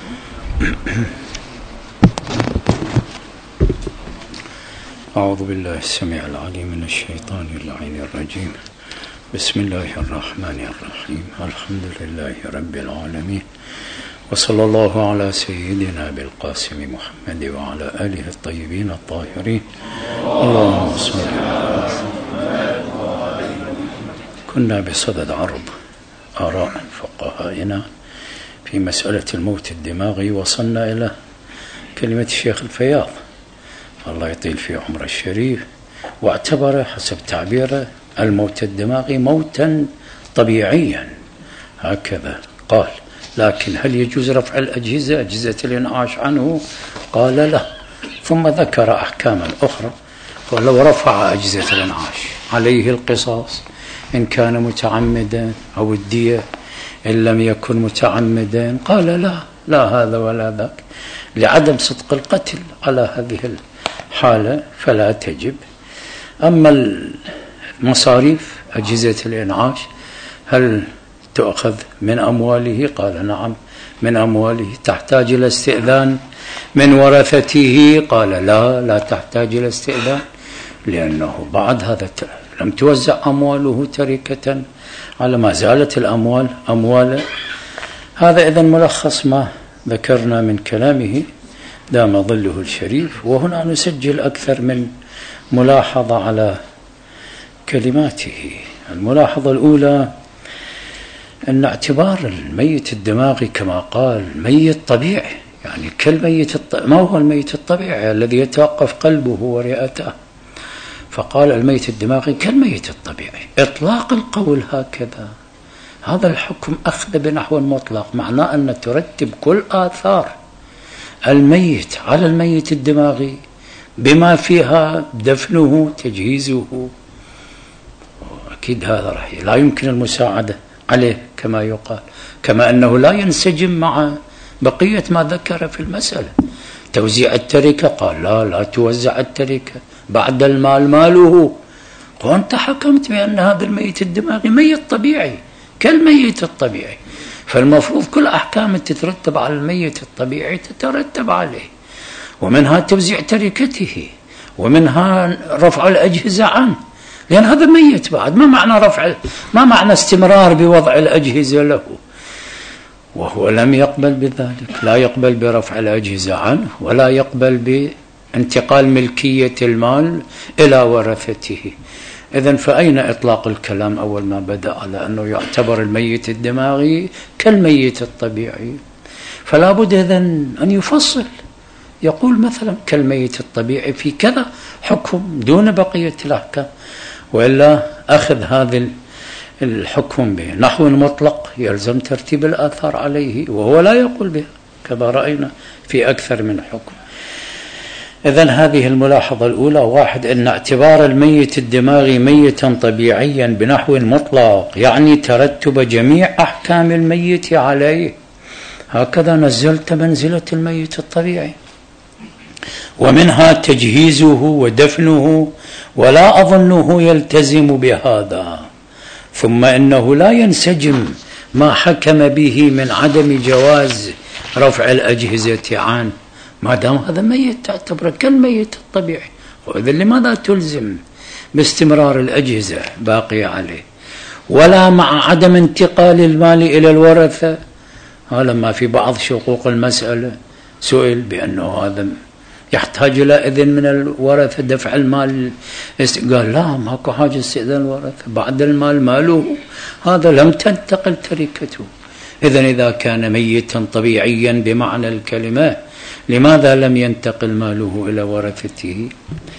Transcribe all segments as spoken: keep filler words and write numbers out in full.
أعوذ بالله السميع العليم من الشيطان اللعين الرجيم. بسم الله الرحمن الرحيم. الحمد لله رب العالمين، وصلى الله على سيدنا بالقاسم محمد وعلى آله الطيبين الطاهرين. اللهم صل على محمد. كنا بصدد عرض آراء فقهائنا في مسألة الموت الدماغي، وصلنا إلى كلمة الشيخ الفياض الله يطيل في عمره الشريف، واعتبر حسب تعبيره الموت الدماغي موتا طبيعيا، هكذا قال. لكن هل يجوز رفع الأجهزة أجهزة الإنعاش عنه؟ قال لا. ثم ذكر أحكاما أخرى، ولو رفع أجهزة الإنعاش عليه القصاص إن كان متعمدا، أو الدية إن لم يكن متعمدا. قال لا، لا هذا ولا ذاك، لعدم صدق القتل على هذه الحالة فلا تجب. أما المصاريف أجهزة الإنعاش هل تؤخذ من أمواله؟ قال نعم من أمواله. تحتاج إلى استئذان من ورثته؟ قال لا، لا تحتاج إلى استئذان، لأنه بعد هذا لم توزع أمواله تركة على ما زالت الأموال أمواله. هذا إذن ملخص ما ذكرنا من كلامه دام ظله الشريف. وهنا نسجل أكثر من ملاحظة على كلماته. الملاحظة الأولى أن اعتبار الميت الدماغي كما قال ميت طبيعي، يعني كالميت الط... ما هو الميت الطبيعي الذي يتوقف قلبه ورئته؟ فقال الميت الدماغي كالميت الطبيعي. إطلاق القول هكذا هذا الحكم أخذ بنحو مطلق، معناه أن ترتب كل آثار الميت على الميت الدماغي بما فيها دفنه تجهيزه. أكيد هذا راح لا يمكن المساعدة عليه كما يقال، كما أنه لا ينسجم مع بقية ما ذكر في المسألة. توزيع التركة قال لا، لا توزع التركة، بعد المال ماله. وأنت حكمت بأن هذا الميت الدماغي ميت طبيعي كالميت الطبيعي، فالمفروض كل أحكام تترتب على الميت الطبيعي تترتب عليه، ومنها توزيع تركته، ومنها رفع الأجهزة عنه، لأن هذا ميت بعد. ما معنى رفع ما معنى استمرار بوضع الأجهزة له وهو لم يقبل بذلك؟ لا يقبل برفع الأجهزة عنه، ولا يقبل بانتقال ملكية المال إلى ورثته. إذن فأين إطلاق الكلام أول ما بدأ على أنه يعتبر الميت الدماغي كالميت الطبيعي؟ فلا بد إذن أن يفصل، يقول مثلا كالميت الطبيعي في كذا حكم دون بقية الأحكام، وإلا أخذ هذا الحكم بنحو مطلق يلزم ترتيب الآثار عليه، وهو لا يقول بها كما رأينا في أكثر من حكم. إذن هذه الملاحظة الأولى. واحد، أن اعتبار الميت الدماغي ميتا طبيعيا بنحو مطلق يعني ترتب جميع أحكام الميت عليه، هكذا نزلت منزلة الميت الطبيعي، ومنها تجهيزه ودفنه، ولا أظنه يلتزم بهذا. ثم إنه لا ينسجم ما حكم به من عدم جواز رفع الأجهزة عنه، ما دام هذا ميت تعتبره كالميت الطبيعي. وإذا لماذا تلزم باستمرار الأجهزة باقية عليه؟ ولا مع عدم انتقال المال إلى الورثة. هذا ما في بعض شقوق المسألة سئل بأنه هذا يحتاج إلى إذن من الورثة دفع المال، قال لا، ماكو حاجة استئذان الورثة، بعد المال ماله، هذا لم تنتقل تركته. إذن إذا كان ميتا طبيعيا بمعنى الكلمة لماذا لم ينتقل ماله إلى ورثته؟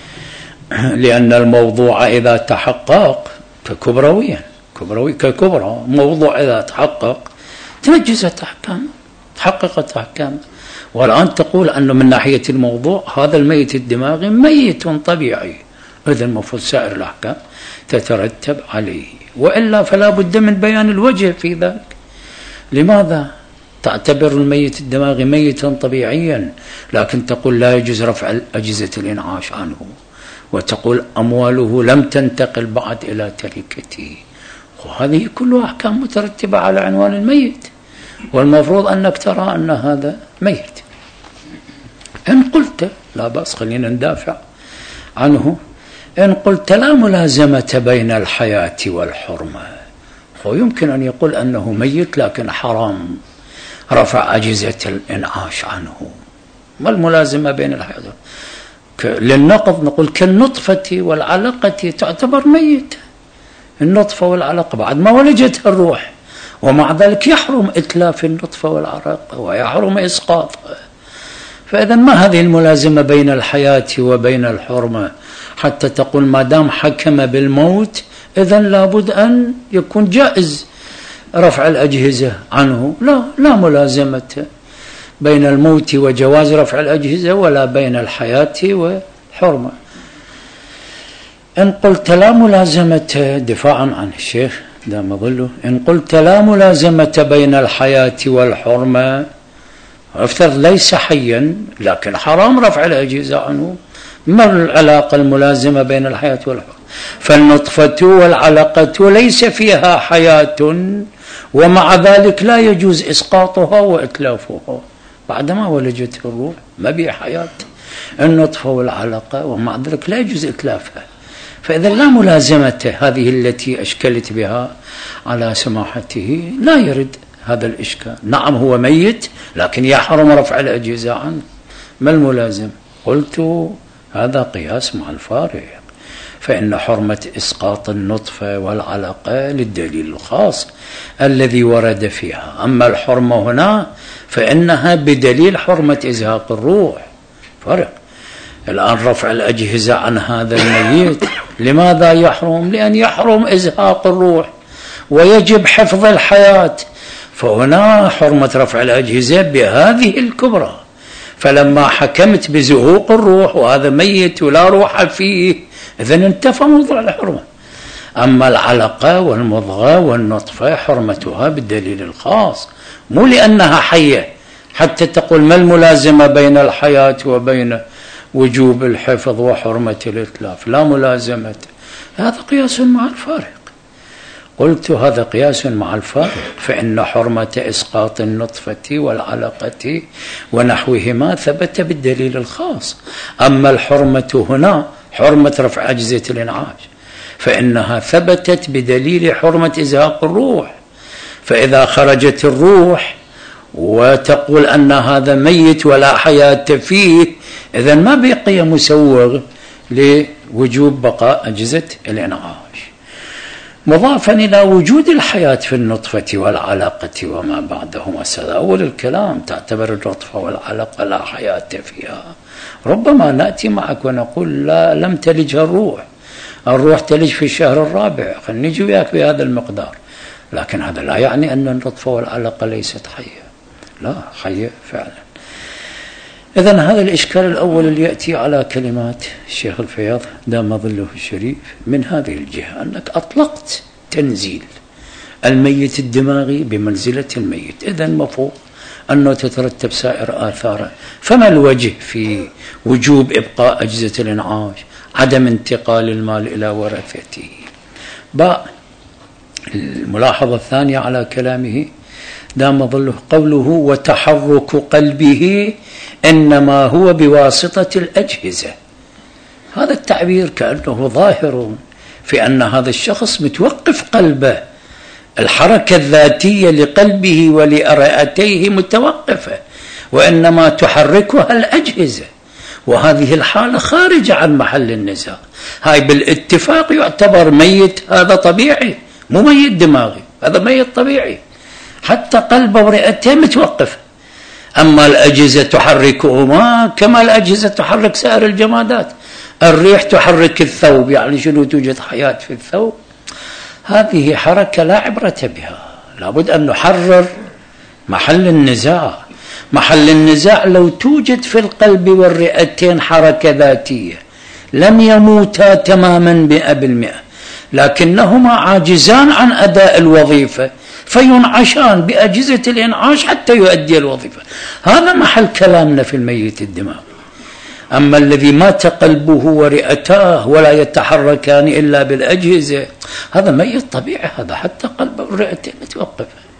لأن الموضوع إذا تحقق ككبرويا كبروي ككبرى موضوع إذا تحقق تنجزت أحكام، تحققت أحكام. والآن تقول أنه من ناحية الموضوع هذا الميت الدماغي ميت طبيعي، إذن المفروض سائر الأحكام تترتب عليه، وإلا فلا بد من بيان الوجه في ذلك. لماذا تعتبر الميت الدماغي ميتا طبيعيا لكن تقول لا يجوز رفع أجهزة الإنعاش عنه، وتقول أمواله لم تنتقل بعد إلى تركته؟ وهذه كلها أحكام مترتبة على عنوان الميت، والمفروض أنك ترى أن هذا ميت. إن قلت لا بأس، خلينا ندافع عنه، إن قلت لا ملازمة بين الحياة والحرمة، ويمكن أن يقول أنه ميت لكن حرام رفع أجهزة الإنعاش عنه، ما الملازمة بين الحياة؟ للنقض نقول كالنطفة والعلقة تعتبر ميت، النطفة والعلقة بعد ما ولجتها الروح، ومع ذلك يحرم إتلاف النطفة والعلقة ويحرم إسقاطها. فإذا ما هذه الملازمة بين الحياة وبين الحرمة حتى تقول ما دام حكم بالموت إذن لابد أن يكون جائز رفع الأجهزة عنه؟ لا، لا ملازمة بين الموت وجواز رفع الأجهزة ولا بين الحياة والحرمة. إن قلت لا ملازمة، دفاعا عن الشيخ دام ظله، إن قلت لا ملازمة بين الحياة والحرمة، افترض ليس حيا لكن حرام رفع الأجهزة عنه، ما العلاقة الملازمة بين الحياة والحرمة؟ فالنطفة والعلقة ليس فيها حياة ومع ذلك لا يجوز إسقاطها وإتلافها بعدما ولجت الروح، ما بها حياة النطفة والعلقة ومع ذلك لا يجوز إتلافها. فإذا لا ملازمة هذه التي أشكلت بها على سماحته، لا يرد هذا الإشكال. نعم هو ميت لكن يحرم رفع الأجهزة عنه، ما الملازم؟ قلت هذا قياس مع الفارق، فإن حرمة إسقاط النطفة والعلقة للدليل الخاص الذي ورد فيها، أما الحرمة هنا فإنها بدليل حرمة إزهاق الروح. فرق. الآن رفع الأجهزة عن هذا الميت لماذا يحرم؟ لأن يحرم إزهاق الروح ويجب حفظ الحياة، فهنا حرمة رفع الأجهزة بهذه الكبرى. فلما حكمت بزهوق الروح وهذا ميت ولا روح فيه، إذن انتفى موضوع الحرمة. أما العلقة والمضغة والنطفة حرمتها بالدليل الخاص، مو لأنها حية حتى تقول ما الملازمة بين الحياة وبين وجوب الحفظ وحرمة الإتلاف، لا ملازمة. هذا قياس مع الفارق. قلت هذا قياس مع الفارق، فإن حرمة إسقاط النطفة والعلقة ونحوهما ثبت بالدليل الخاص. أما الحرمة هنا حرمة رفع أجهزة الإنعاش فإنها ثبتت بدليل حرمة إزهاق الروح. فإذا خرجت الروح وتقول أن هذا ميت ولا حياة فيه، إذن ما بقي مسوغ لوجوب بقاء أجهزة الإنعاش، مضافا إلى وجود الحياة في النطفة والعلقة وما بعدهما. أول الكلام تعتبر النطفة والعلقة لا حياة فيها، ربما نأتي معك ونقول لا، لم تلجها الروح، الروح تلج في الشهر الرابع، خلينا نجي وياك بهذا المقدار، لكن هذا لا يعني أن النطفة والعلقة ليست حية، لا، حية فعلا. إذن هذا الإشكال الأول اللي يأتي على كلمات الشيخ الفياض دام ظله الشريف من هذه الجهة، أنك أطلقت تنزيل الميت الدماغي بمنزلة الميت، إذن مفروض أنه تترتب سائر آثاره. فما الوجه في وجوب إبقاء أجهزة الإنعاش، عدم انتقال المال إلى ورثته؟ باء الملاحظة الثانية على كلامه دام ظله قوله وتحرك قلبه إنما هو بواسطة الأجهزة. هذا التعبير كأنه ظاهر في أن هذا الشخص متوقف قلبه، الحركة الذاتية لقلبه ولأرئتيه متوقفة، وإنما تحركها الأجهزة، وهذه الحالة خارجة عن محل النزاع. هاي بالاتفاق يعتبر ميت، هذا طبيعي، مو ميت دماغي، هذا ميت طبيعي، حتى قلبه ورئته متوقفة. أما الأجهزة تحركهما كما الأجهزة تحرك سائر الجمادات، الريح تحرك الثوب، يعني شنو توجد حياة في الثوب، هذه حركة لا عبرة بها. لابد أن نحرر محل النزاع. محل النزاع لو توجد في القلب والرئتين حركة ذاتية لم يموتا تماما مئة بالمئة، لكنهما عاجزان عن أداء الوظيفة فينعشان بأجهزة الإنعاش حتى يؤدي الوظيفة. هذا محل كلامنا في الميت الدماغ. أما الذي مات قلبه ورئتاه ولا يتحركان إلا بالأجهزة، هذا ميت طبيعي، هذا حتى قلبه ورئته متوقفة،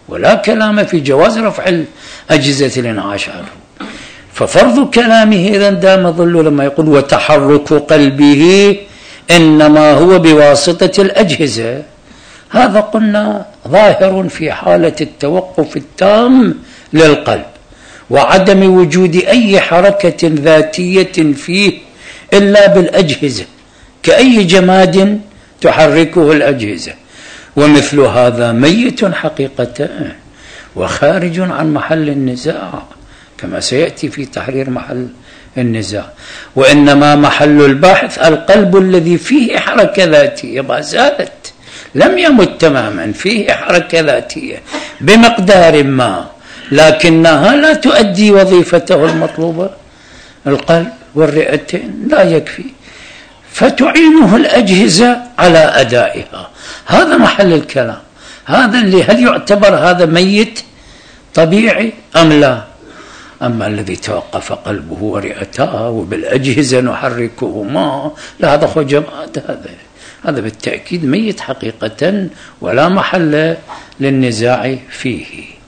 ولا كلام في جواز رفع الأجهزة الإنعاش عنه. ففرض كلامه إذا دام ظل لما يقول وتحرك قلبه إنما هو بواسطة الأجهزة، هذا قلنا ظاهر في حالة التوقف التام للقلب وعدم وجود أي حركة ذاتية فيه إلا بالأجهزة كأي جماد تحركه الأجهزة، ومثل هذا ميت حقيقة وخارج عن محل النزاع كما سيأتي في تحرير محل النزاع. وإنما محل البحث القلب الذي فيه حركة ذاتية ما زالت، لم يمت تماما، فيه حركة ذاتية بمقدار ما لكنها لا تؤدي وظيفته المطلوبة. القلب والرئتين لا يكفي، فتعينه الأجهزة على أدائها. هذا محل الكلام. هذا اللي هل يعتبر هذا ميت طبيعي أم لا؟ أما الذي توقف قلبه ورئتاه وبالأجهزة نحركهما، لا هذا هو جماد، هذا هذا بالتأكيد ميت حقيقة ولا محل للنزاع فيه.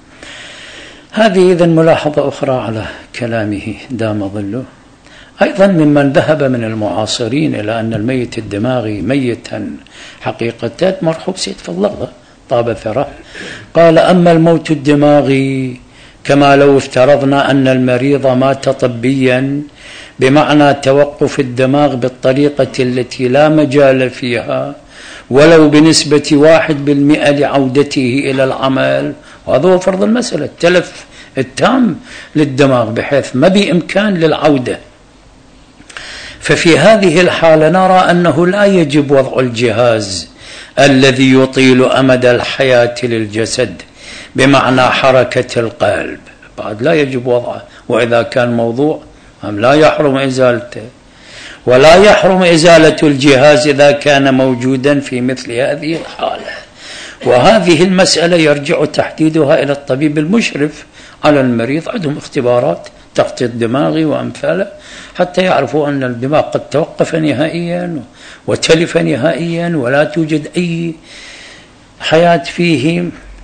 هذه إذن ملاحظة أخرى على كلامه دام ظله. أيضا ممن ذهب من المعاصرين إلى أن الميت الدماغي ميتا حقيقة مرحوم سيد فضل الله طاب ثراه، قال أما الموت الدماغي كما لو افترضنا أن المريض مات طبيا بمعنى توقف الدماغ بالطريقة التي لا مجال فيها ولو بنسبة واحد بالمئة لعودته إلى العمل، وهذا هو فرض المسألة، التلف التام للدماغ بحيث ما بإمكان للعودة. ففي هذه الحالة نرى أنه لا يجب وضع الجهاز الذي يطيل أمد الحياة للجسد بمعنى حركة القلب، بعد لا يجب وضعه. وإذا كان موضوع أم لا يحرم إزالته، ولا يحرم إزالة الجهاز إذا كان موجودا في مثل هذه الحالة. وهذه المسألة يرجع تحديدها إلى الطبيب المشرف على المريض، عندهم اختبارات تخطيط دماغي وأمثاله حتى يعرفوا أن الدماغ قد توقف نهائيا وتلف نهائيا ولا توجد أي حياة فيه،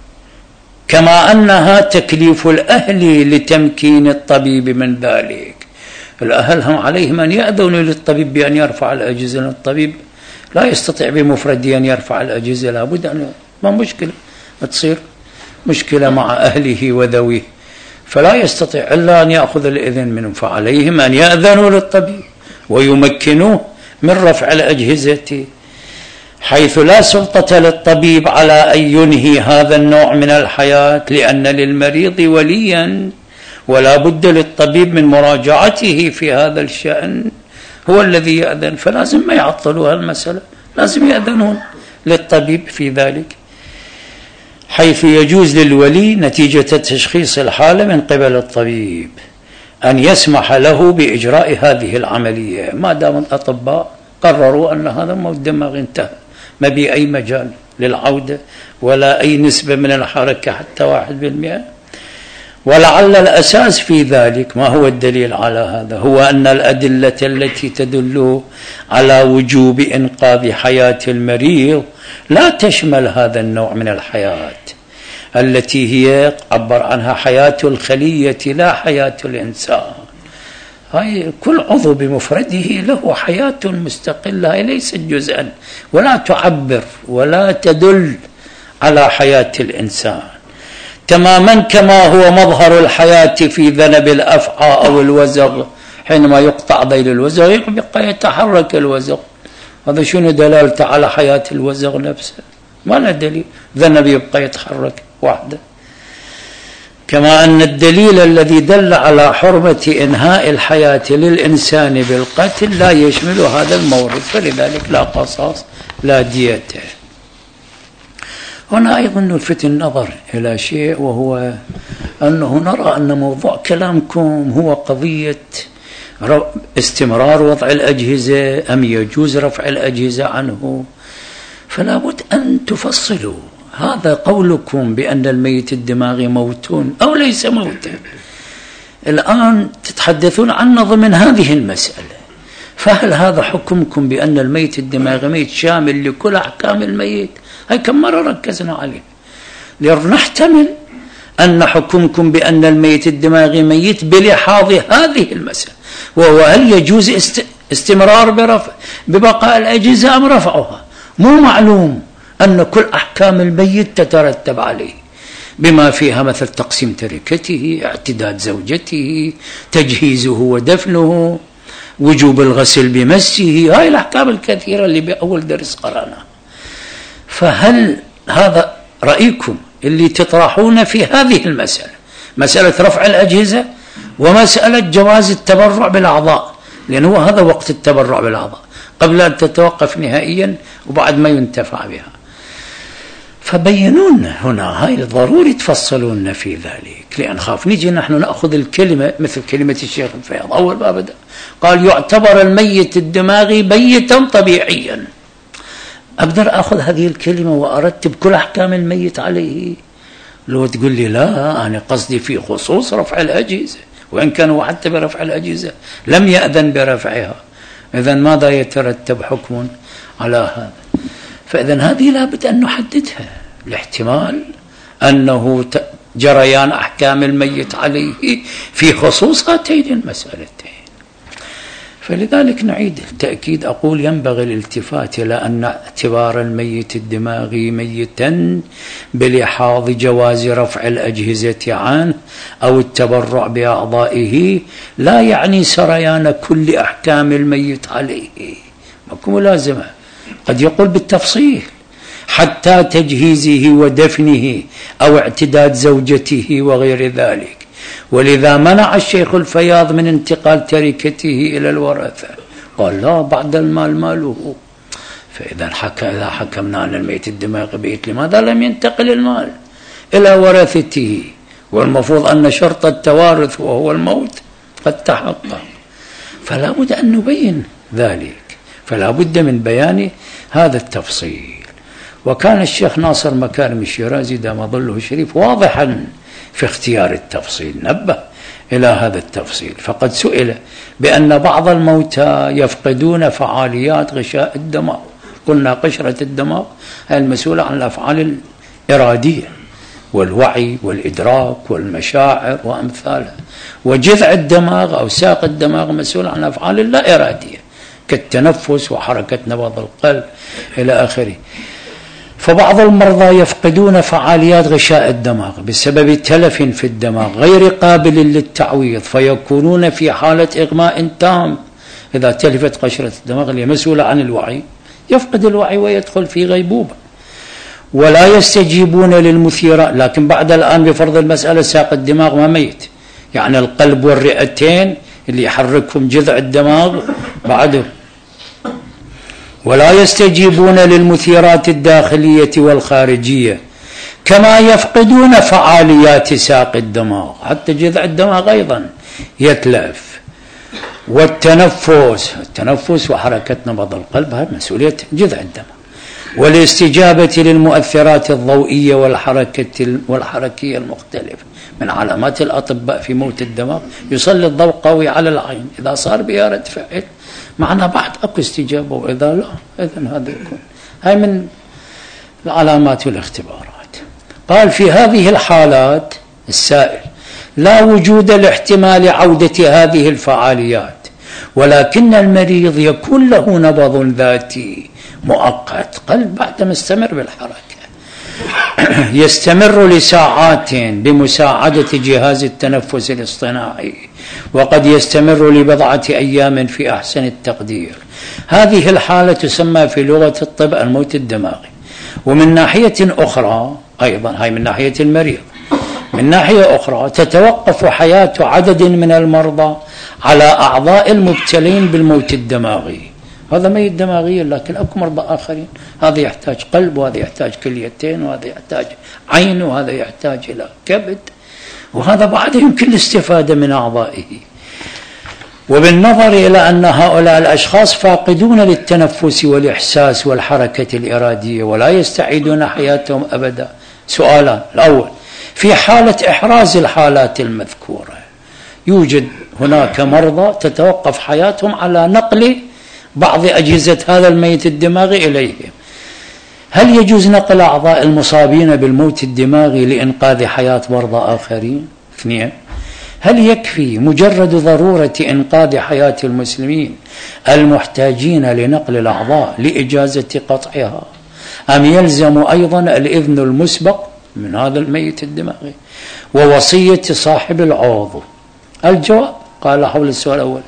كما أنها تكليف الأهل لتمكين الطبيب من ذلك. الأهل هم عليهم أن يأذنوا للطبيب بأن يرفع الأجهزة، الطبيب لا يستطيع بمفرده أن يرفع الأجهزة، لابد أن ما مشكلة تصير مشكلة مع أهله وذويه، فلا يستطيع إلا أن يأخذ الإذن منهم، فعليهم أن يأذنوا للطبيب ويمكنوه من رفع الأجهزة، حيث لا سلطة للطبيب على أن ينهي هذا النوع من الحياة، لأن للمريض وليا ولا بد للطبيب من مراجعته في هذا الشأن، هو الذي يأذن، فلازم ما يعطلوا المسألة، لازم يأذنون للطبيب في ذلك، حيث يجوز للولي نتيجة تشخيص الحالة من قبل الطبيب أن يسمح له بإجراء هذه العملية ما دام الأطباء قرروا أن هذا موت دماغ انتهى، ما بي أي مجال للعودة ولا أي نسبة من الحركة حتى واحد بالمئة. ولعل الأساس في ذلك، ما هو الدليل على هذا؟ هو أن الأدلة التي تدل على وجوب إنقاذ حياة المريض لا تشمل هذا النوع من الحياة التي هي عبر عنها حياة الخلية لا حياة الإنسان. هاي كل عضو بمفرده له حياة مستقلة، هي ليست جزءا ولا تعبر ولا تدل على حياة الإنسان، تماما كما هو مظهر الحياة في ذنب الأفعى أو الوزغ، حينما يقطع ذيل الوزغ يبقى يتحرك الوزغ، هذا شنو دلالته على حياة الوزغ نفسه؟ ما له دليل، ذنب يبقى يتحرك وحده. كما أن الدليل الذي دل على حرمة إنهاء الحياة للإنسان بالقتل لا يشمل هذا المورد، فلذلك لا قصاص لا دية. هنا أيضا نلفت النظر إلى شيء، وهو أنه نرى أن موضوع كلامكم هو قضية استمرار وضع الأجهزة أم يجوز رفع الأجهزة عنه، فلا بد أن تفصلوا هذا قولكم بأن الميت الدماغي موتون أو ليس موتا. الآن تتحدثون عنه ضمن هذه المسألة، فهل هذا حكمكم بأن الميت الدماغي ميت شامل لكل أحكام الميت؟ هاي كم مرة ركزنا عليه، لنحتمل أن حكمكم بأن الميت الدماغي ميت بلحاظ هذه المسألة، وهو هل يجوز استمرار برفع ببقاء الأجهزة أم رفعها؟ مو معلوم أن كل أحكام الميت تترتب عليه، بما فيها مثل تقسيم تركته، اعتداد زوجته، تجهيزه ودفنه، وجوب الغسل بمسه، هاي الأحكام الكثيرة اللي بأول درس قرأناها. فهل هذا رأيكم اللي تطرحون في هذه المسألة، مسألة رفع الأجهزة ومسألة جواز التبرع بالأعضاء، لأنه هذا وقت التبرع بالأعضاء قبل أن تتوقف نهائيا وبعد ما ينتفع بها. فبينون هنا، هاي ضروري تفصلون في ذلك، لأن خاف نجي نحن نأخذ الكلمة مثل كلمة الشيخ الفياض أول ما بدأ قال يعتبر الميت الدماغي ميتا طبيعيا، أقدر أخذ هذه الكلمة وأرتب كل أحكام الميت عليه؟ لو تقول لي لا، أنا قصدي في خصوص رفع الأجهزة، وإن كانوا حتى برفع الأجهزة لم يأذن برفعها، إذن ماذا يترتب حكم على هذا؟ فإذن هذه لابد أن نحددها، الاحتمال أنه جريان أحكام الميت عليه في خصوص هاتين المسألتين. فلذلك نعيد التأكيد، أقول ينبغي الالتفات إلى أن اعتبار الميت الدماغي ميتا بلحاظ جواز رفع الأجهزة عنه أو التبرع بأعضائه لا يعني سريان كل أحكام الميت عليه، ماكو ملازمة، قد يقول بالتفصيل حتى تجهيزه ودفنه أو اعتداد زوجته وغير ذلك. ولذا منع الشيخ الفياض من انتقال تركته إلى الورثة، قال لا، بعد المال ماله. فإذا حكى إذا حكمنا أن الميت الدماغي بيت، لماذا لم ينتقل المال إلى ورثته؟ والمفروض أن شرط التوارث وهو الموت قد تحقق، فلا بد أن نبين ذلك، فلا بد من بيان هذا التفصيل. وكان الشيخ ناصر مكارم الشيرازي دام ظله الشريف واضحا في اختيار التفصيل، نبه إلى هذا التفصيل، فقد سئل بأن بعض الموتى يفقدون فعاليات غشاء الدماغ، قلنا قشرة الدماغ هي المسؤولة عن الأفعال الإرادية والوعي والإدراك والمشاعر وأمثالها، وجذع الدماغ أو ساق الدماغ مسؤول عن الأفعال اللا إرادية كالتنفس وحركة نبض القلب إلى آخره. فبعض المرضى يفقدون فعاليات غشاء الدماغ بسبب تلف في الدماغ غير قابل للتعويض، فيكونون في حالة إغماء تام. إذا تلفت قشرة الدماغ اللي مسؤولة عن الوعي يفقد الوعي ويدخل في غيبوبة، ولا يستجيبون للمثيرات. لكن بعد الآن بفرض المسألة ساق الدماغ ما ميت، يعني القلب والرئتين اللي يحركهم جذع الدماغ بعده، ولا يستجيبون للمثيرات الداخلية والخارجية، كما يفقدون فعاليات ساق الدماغ، حتى جذع الدماغ أيضا يتلف. والتنفس التنفس وحركة نبض القلب هذه مسؤولية جذع الدماغ، والاستجابة للمؤثرات الضوئية والحركة والحركية المختلفة. من علامات الأطباء في موت الدماغ يسلط ضوء قوي على العين، إذا صار بها رد فعل معنى بعد أكو استجابة، وإذا لا إذن هذا يكون. هاي من العلامات والاختبارات. قال في هذه الحالات السائل لا وجود لاحتمال عودة هذه الفعاليات، ولكن المريض يكون له نبض ذاتي مؤقت، قلب بعد ما استمر بالحركة يستمر لساعات بمساعدة جهاز التنفس الاصطناعي، وقد يستمر لبضعة أيام في أحسن التقدير. هذه الحالة تسمى في لغة الطب الموت الدماغي. ومن ناحية أخرى أيضا، هاي من ناحية المريض، من ناحية أخرى تتوقف حياة عدد من المرضى على أعضاء المبتلين بالموت الدماغي. هذا ميت دماغيا، لكن أكو مرضى آخرين، هذا يحتاج قلب، وهذا يحتاج كليتين، وهذا يحتاج عين، وهذا يحتاج إلى كبد، وهذا بعد يمكن الاستفادة من أعضائه. وبالنظر إلى أن هؤلاء الأشخاص فاقدون للتنفس والإحساس والحركة الإرادية ولا يستعيدون حياتهم أبدا، سؤالان: الأول، في حالة إحراز الحالات المذكورة يوجد هناك مرضى تتوقف حياتهم على نقل بعض أجهزة هذا الميت الدماغي إليهم، هل يجوز نقل أعضاء المصابين بالموت الدماغي لإنقاذ حياة مرضى آخرين؟ اثنين، هل يكفي مجرد ضرورة إنقاذ حياة المسلمين المحتاجين لنقل الأعضاء لإجازة قطعها، أم يلزم أيضا الإذن المسبق من هذا الميت الدماغي ووصية صاحب العضو؟ الجواب قال حول السؤال الأول،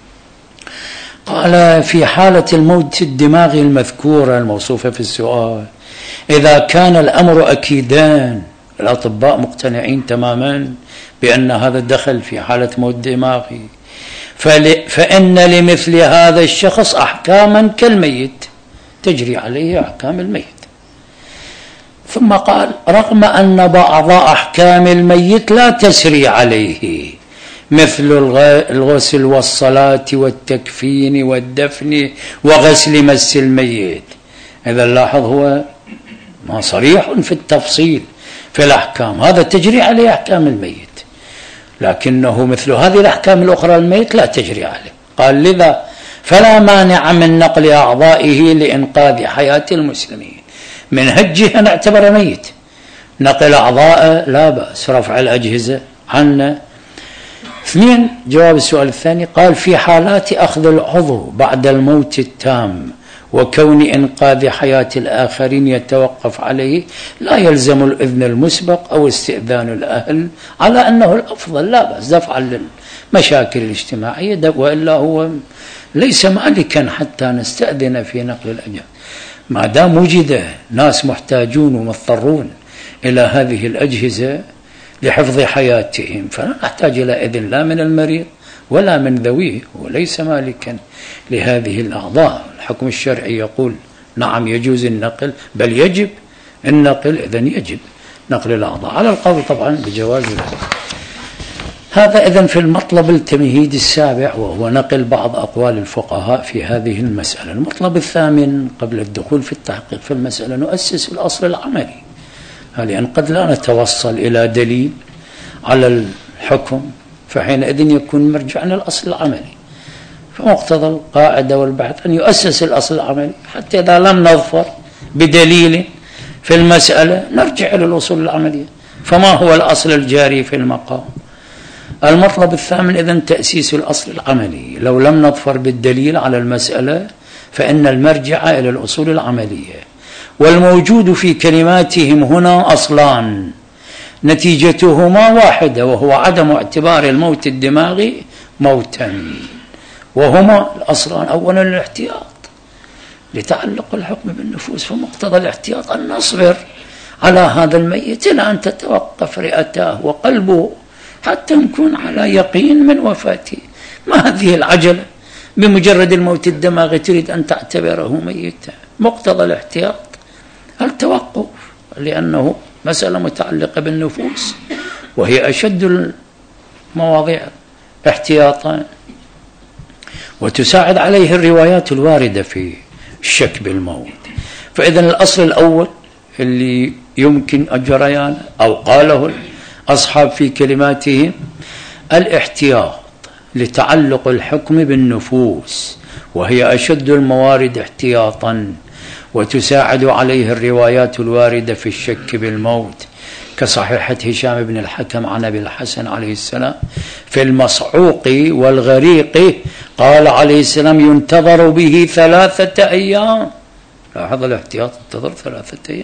قال في حالة الموت الدماغي المذكورة الموصوفة في السؤال، إذا كان الأمر أكيدان، الأطباء مقتنعين تماما بأن هذا دخل في حالة موت دماغي، فإن لمثل هذا الشخص أحكاما كالميت تجري عليه أحكام الميت. ثم قال رغم أن بعض أحكام الميت لا تسري عليه، مثل الغسل والصلاة والتكفين والدفن وغسل مس الميت. إذا لاحظ هو ما صريح في التفصيل في الأحكام، هذا تجري عليه أحكام الميت، لكنه مثل هذه الأحكام الأخرى الميت لا تجري عليه. قال لذا فلا مانع من نقل أعضائه لإنقاذ حياة المسلمين. من هجه نعتبر ميت، نقل أعضاء لا بأس، رفع الأجهزة عنا. اثنين، جواب السؤال الثاني، قال في حالات أخذ العضو بعد الموت التام وكون إنقاذ حياة الآخرين يتوقف عليه، لا يلزم الإذن المسبق أو استئذان الأهل، على أنه الأفضل لا بأس دفعا للمشاكل الاجتماعية، وإلا هو ليس مالكا حتى نستأذن في نقل الأجهزة. ما دام وجد ناس محتاجون ومضطرون إلى هذه الأجهزة لحفظ حياتهم، فلا نحتاج إلى إذن لا من المريض ولا من ذويه، وليس مالكا لهذه الأعضاء. الحكم الشرعي يقول نعم يجوز النقل، بل يجب النقل، إذن يجب نقل الأعضاء، على القول طبعا بجواز ذلك. هذا إذن في المطلب التمهيدي السابع، وهو نقل بعض أقوال الفقهاء في هذه المسألة. المطلب الثامن قبل الدخول في التحقيق في المسألة، نؤسس الأصل العملي، لأن قد لا نتوصل إلى دليل على الحكم، فحينئذ يكون مرجعنا الأصل العملي. فمقتضى القاعدة والبحث أن يؤسس الأصل العملي، حتى إذا لم نظفر بدليل في المسألة نرجع إلى الأصول العملية. فما هو الأصل الجاري في المقام؟ المطلب الثامن إذن تأسيس الأصل العملي. لو لم نظفر بالدليل على المسألة فإن المرجع إلى الأصول العملية. والموجود في كلماتهم هنا أصلان نتيجتهما واحدة، وهو عدم اعتبار الموت الدماغي موتا، وهما الأصلان أولا الاحتياط لتعلق الحكم بالنفوس، فمقتضى الاحتياط أن نصبر على هذا الميت إلى أن تتوقف رئته وقلبه حتى نكون على يقين من وفاته. ما هذه العجلة بمجرد الموت الدماغي تريد أن تعتبره ميتا؟ مقتضى الاحتياط التوقف، لأنه مسألة متعلقة بالنفوس وهي أشد المواضيع احتياطا، وتساعد عليه الروايات الواردة في الشك بالموت. فإذن الأصل الأول اللي يمكن الجريان أو قاله أصحاب في كلماتهم الاحتياط لتعلق الحكم بالنفوس، وهي أشد الموارد احتياطا، وتساعد عليه الروايات الواردة في الشك بالموت، كصحيحة هشام بن الحكم عن أبي الحسن عليه السلام في المصعوق والغريق، قال عليه السلام ينتظر به ثلاثة أيام. لاحظ الاحتياط، انتظر ثلاثة أيام،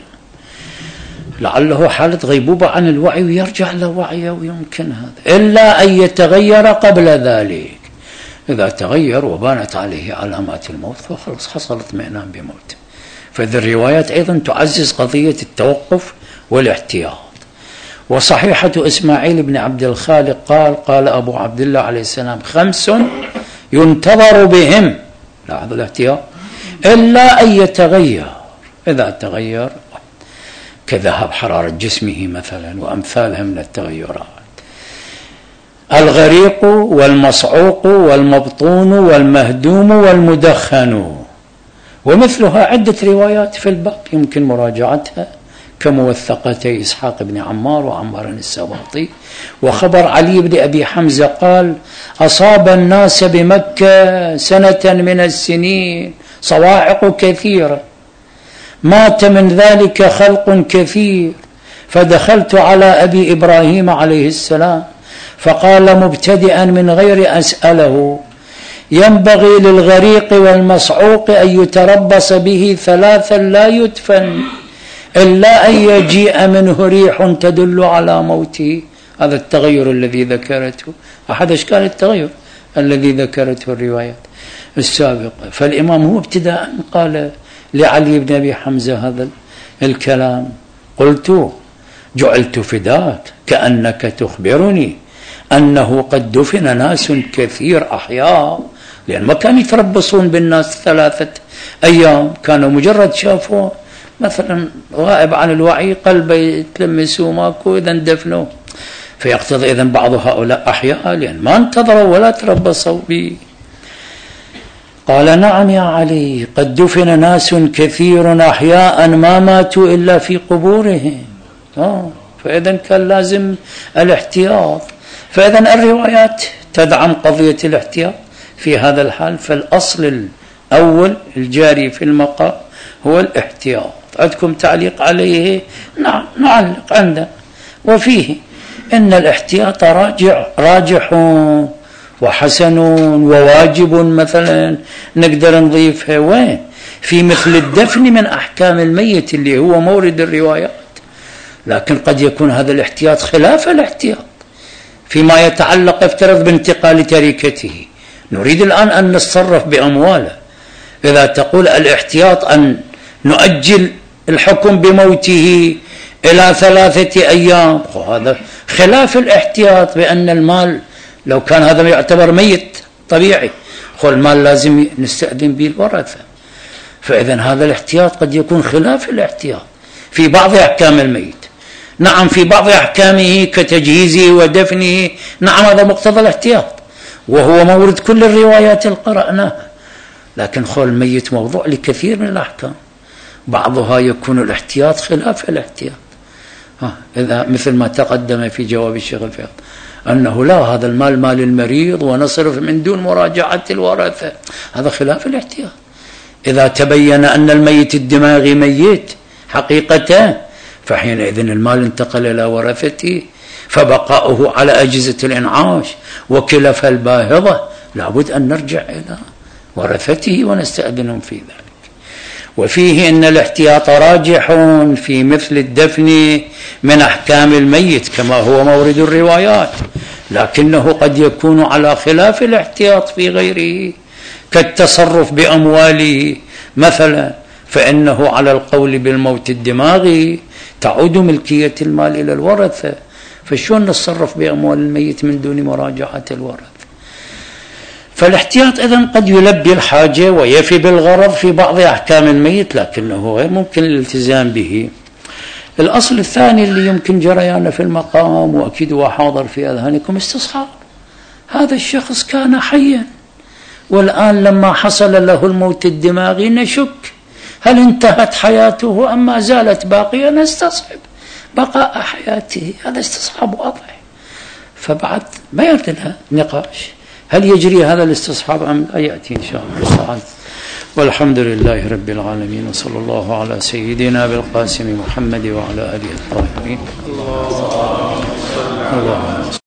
لعله حالة غيبوبة عن الوعي ويرجع لوعيه، ويمكن هذا إلا أن يتغير قبل ذلك. إذا تغير وبانت عليه علامات الموت فخلص حصل اطمئنان بموته. فذي الروايات أيضا تعزز قضية التوقف والاحتياط. وصحيحة إسماعيل بن عبد الخالق قال قال أبو عبد الله عليه السلام خمس ينتظر بهم، لاحظ الاحتياط، إلا أن يتغير. إذا تغير كذهب حرارة جسمه مثلا وأمثالها من التغيرات. الغريق والمصعوق والمبطون والمهدوم والمدخن، ومثلها عدة روايات في الباب يمكن مراجعتها، كموثقتي إسحاق بن عمار وعمار السباطي. وخبر علي بن أبي حمزة قال أصاب الناس بمكة سنة من السنين صواعق كثيرة، مات من ذلك خلق كثير. فدخلت على أبي إبراهيم عليه السلام فقال مبتدئا من غير أسأله: ينبغي للغريق والمصعوق أن يتربص به ثلاثا لا يدفن إلا أن يجيء منه ريح تدل على موته. هذا التغير الذي ذكرته أحد أشكال التغير الذي ذكرته الروايات السابقة. فالإمام هو ابتداء قال لعلي بن أبي حمزة هذا الكلام: قلت جعلت فداك كأنك تخبرني أنه قد دفن ناس كثير أحياء، لأن ما كانوا يتربصون بالناس ثلاثة أيام، كانوا مجرد شافوه مثلا غائب عن الوعي قلبه يتلمسوا ماكو إذا دفنوه، فيقتضي إذن بعض هؤلاء أحياء لأن ما انتظروا ولا تربصوا به. قال: نعم يا علي، قد دفن ناس كثير أحياء ما ماتوا إلا في قبورهم. آه فإذن كان لازم الاحتياط. فإذن الروايات تدعم قضية الاحتياط في هذا الحال. فالأصل الأول الجاري في المقام هو الاحتياط. عندكم تعليق عليه؟ نعم نعلق عنده. وفيه إن الاحتياط راجع راجح وحسن وواجب مثلا نقدر نضيفها وين؟ في مثل الدفن من أحكام الميت اللي هو مورد الروايات. لكن قد يكون هذا الاحتياط خلاف الاحتياط فيما يتعلق افترض بانتقال تركته. نريد الآن أن نتصرف بأمواله. إذا تقول الاحتياط أن نؤجل الحكم بموته إلى ثلاثة أيام، هذا خلاف الاحتياط بأن المال لو كان هذا يعتبر ميت طبيعي المال لازم نستأذن به الورثة. فإذن هذا الاحتياط قد يكون خلاف الاحتياط في بعض أحكام الميت. نعم في بعض أحكامه كتجهيزه ودفنه، نعم هذا مقتضى الاحتياط وهو مورد كل الروايات اللي قرأناها. لكن خول الميت موضوع لكثير من الأحكام، بعضها يكون الاحتياط خلاف الاحتياط. ها إذا مثل ما تقدم في جواب الشيخ الفياض أنه لا، هذا المال مال المريض ونصرف من دون مراجعة الورثة، هذا خلاف الاحتياط. إذا تبين أن الميت الدماغي ميت حقيقة فحينئذ المال انتقل إلى ورثته، فبقاؤه على أجهزة الإنعاش وكلف الباهظة لابد أن نرجع إلى ورثته ونستأذنهم في ذلك. وفيه أن الاحتياط راجح في مثل الدفن من أحكام الميت كما هو مورد الروايات، لكنه قد يكون على خلاف الاحتياط في غيره كالتصرف بأمواله مثلا، فإنه على القول بالموت الدماغي تعود ملكية المال إلى الورثة، فشون نتصرف بأموال الميت من دون مراجعة الورثة؟ فالاحتياط إذن قد يلبي الحاجة ويفي بالغرض في بعض أحكام الميت، لكنه غير ممكن الالتزام به. الأصل الثاني اللي يمكن جريانه في المقام وأكيد هو حاضر في أذهانكم استصحاب. هذا الشخص كان حيا والآن لما حصل له الموت الدماغي نشك هل انتهت حياته أم ما زالت باقية، نستصحب بقاء حياته. هذا استصحاب واضح، فبعد ما يرتلها نقاش هل يجري هذا الاستصحاب أم لا، يأتي إن شاء الله. والحمد لله رب العالمين، وصلى الله على سيدنا بالقاسم محمد وعلى آله الطاهرين. الله